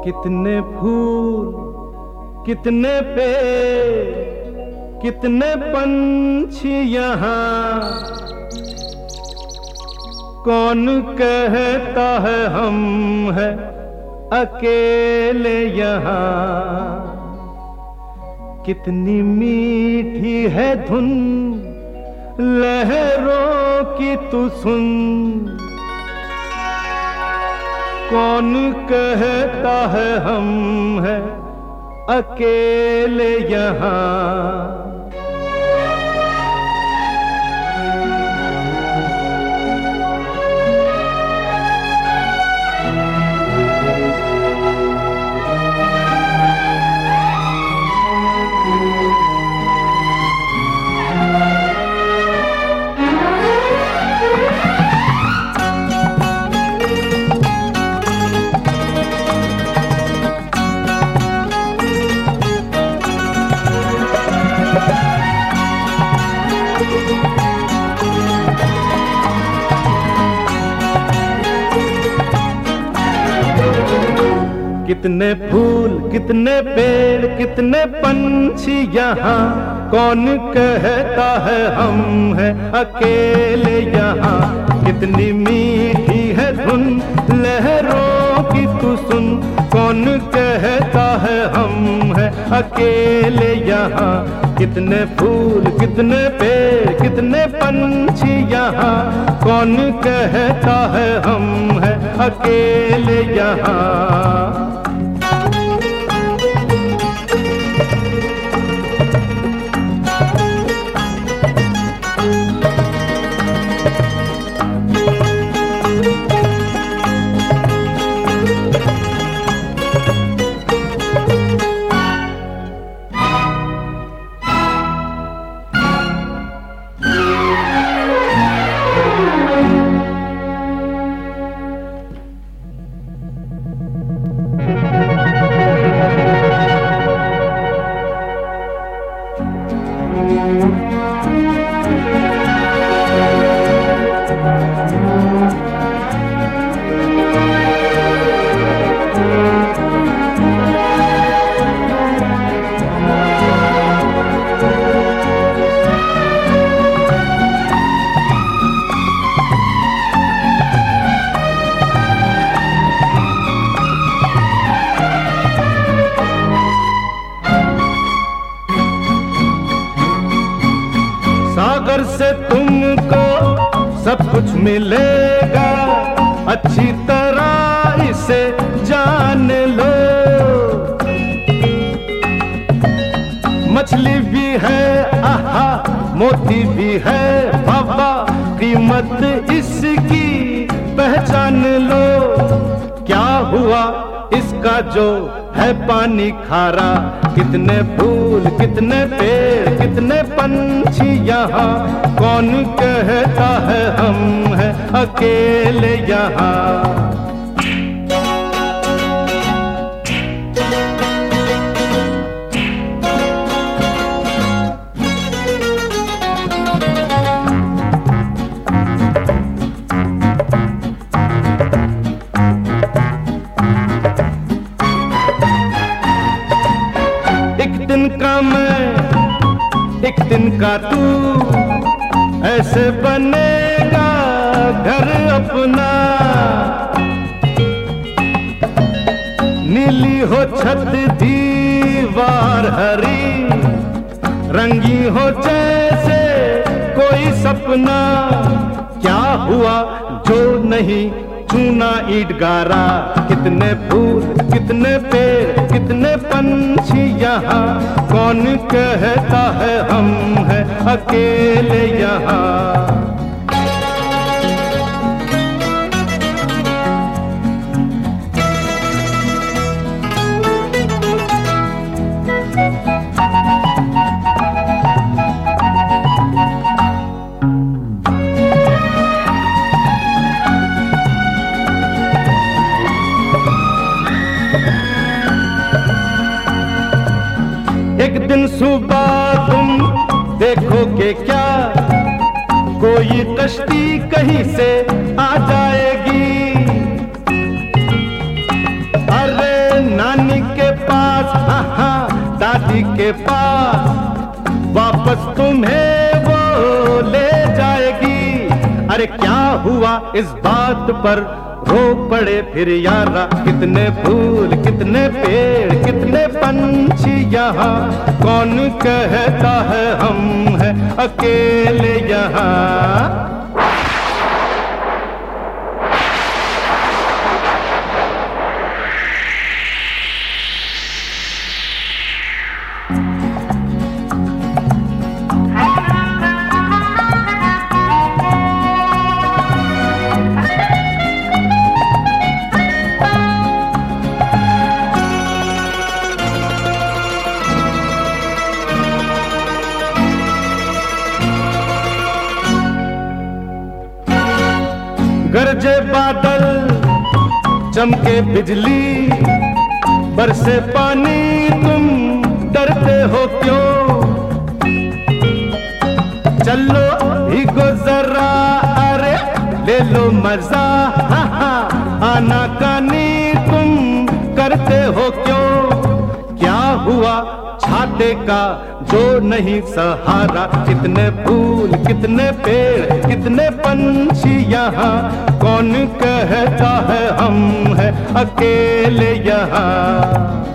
कितने फूल, कितने पेड़, कितने पंछी यहाँ, कौन कहता है हम हैं अकेले यहाँ। कितनी मीठी है धुन लहरों की तू सुन, कौन कहता है हम हैं अकेले यहाँ। कितने फूल, कितने पेड़, कितने पंछी यहाँ, कौन कहता है हम हैं अकेले यहाँ। कितनी मीठी है धुन लहरों की तू सुन, कौन कहता है हम हैं अकेले यहाँ। कितने फूल, कितने पेड़, कितने पंछी यहाँ, कौन कहता है हम हैं अकेले यहाँ। सागर से तुमको सब कुछ मिलेगा, अच्छी तरह इसे जान लो। मछली भी है आहा, मोती भी है बाबा, कीमत इसकी पहचान लो। क्या हुआ इसका जो है पानी खारा, कितने फूल, कितने पेड़, कितने पंछी यहाँ, कौन कहता है हम हैं अकेले यहाँ। एक दिन का मैं, एक दिन का तू, ऐसे बनेगा घर अपना। नीली हो छत दीवार हरी, रंगी हो जैसे कोई सपना। क्या हुआ जो नहीं चूना ईट गारा, कितने फूल, कितने पेड़, कितने पंछी यहाँ, कौन कहता है हम हैं अकेले यहाँ। एक दिन सुबह तुम देखोगे क्या, कोई कश्ती कहीं से आ जाएगी। अरे ना के पास वापस तुम्हें वो ले जाएगी। अरे क्या हुआ इस बात पर रो पड़े फिर यारा, कितने फूल कितने पेड़ कितने पंछी यहाँ, कौन कहता है हम हैं अकेले यहाँ। गरजे बादल चमके बिजली बरसे पानी, तुम डरते हो क्यों? चलो भीगो जरा, अरे ले लो मजा, आना कानी तुम करते हो क्यों? क्या हुआ छाते का जो नहीं सहारा, कितने फूल कितने पेड़ कितने पंछी यहाँ, कौन कहता है हम हैं अकेले यहाँ।